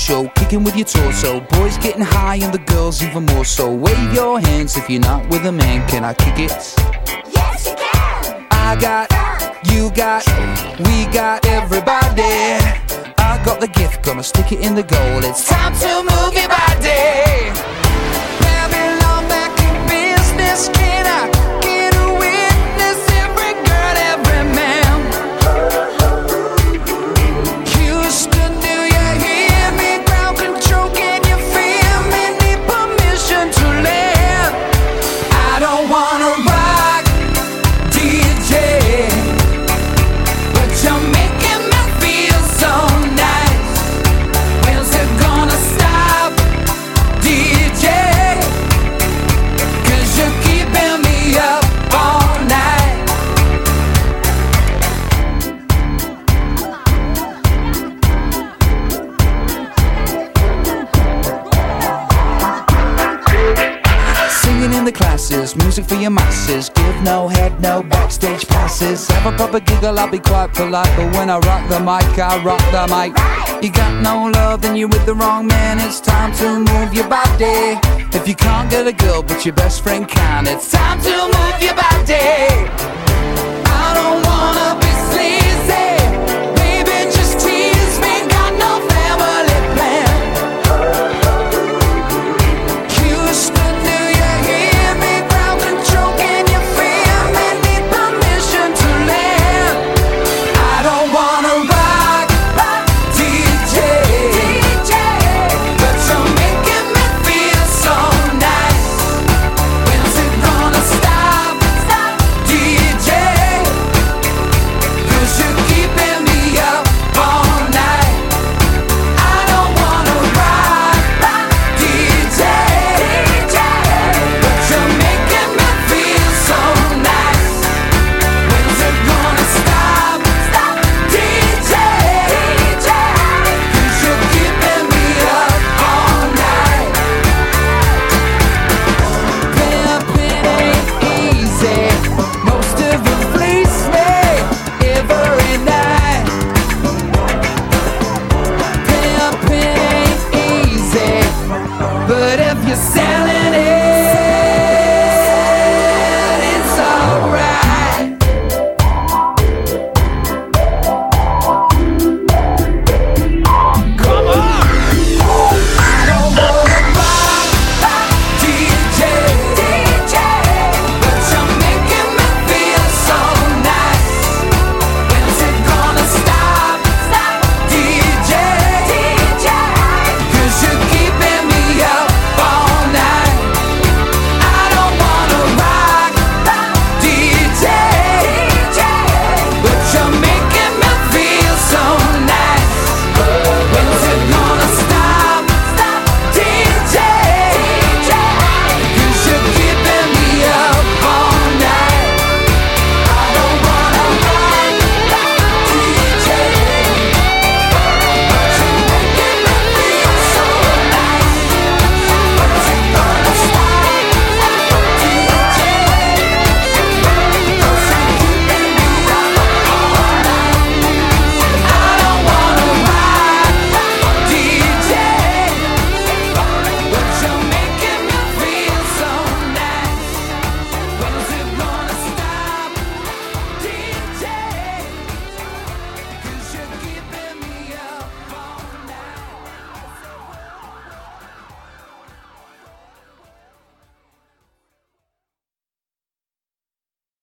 show, kicking with your torso. Boys getting high and the girls even more so. Wave your hands if you're not with a man. Can I kick it? Yes, you can. I got, you got, we got everybody. I got the gift, gonna stick it in the goal. It's time to move your body. Babylon back in business. Can I get a witness? Every girl, every man. Houston, do you hear me? Ground control, can you feel me? Need permission to land. I don't wanna rock, DJ, but you're making me feel so nice. When's it gonna stop, DJ? 'Cause you're keeping me up all night. Singing in the classes, music for your masses. Give no head, no backstage passes. Have a proper giggle, I'll be quite polite. But when I rock the mic, I rock the mic. You got no love, then you're with the wrong man. It's time to move your body. If you can't get a girl, but your best friend can, it's time to move your body. I don't wanna be sleeping.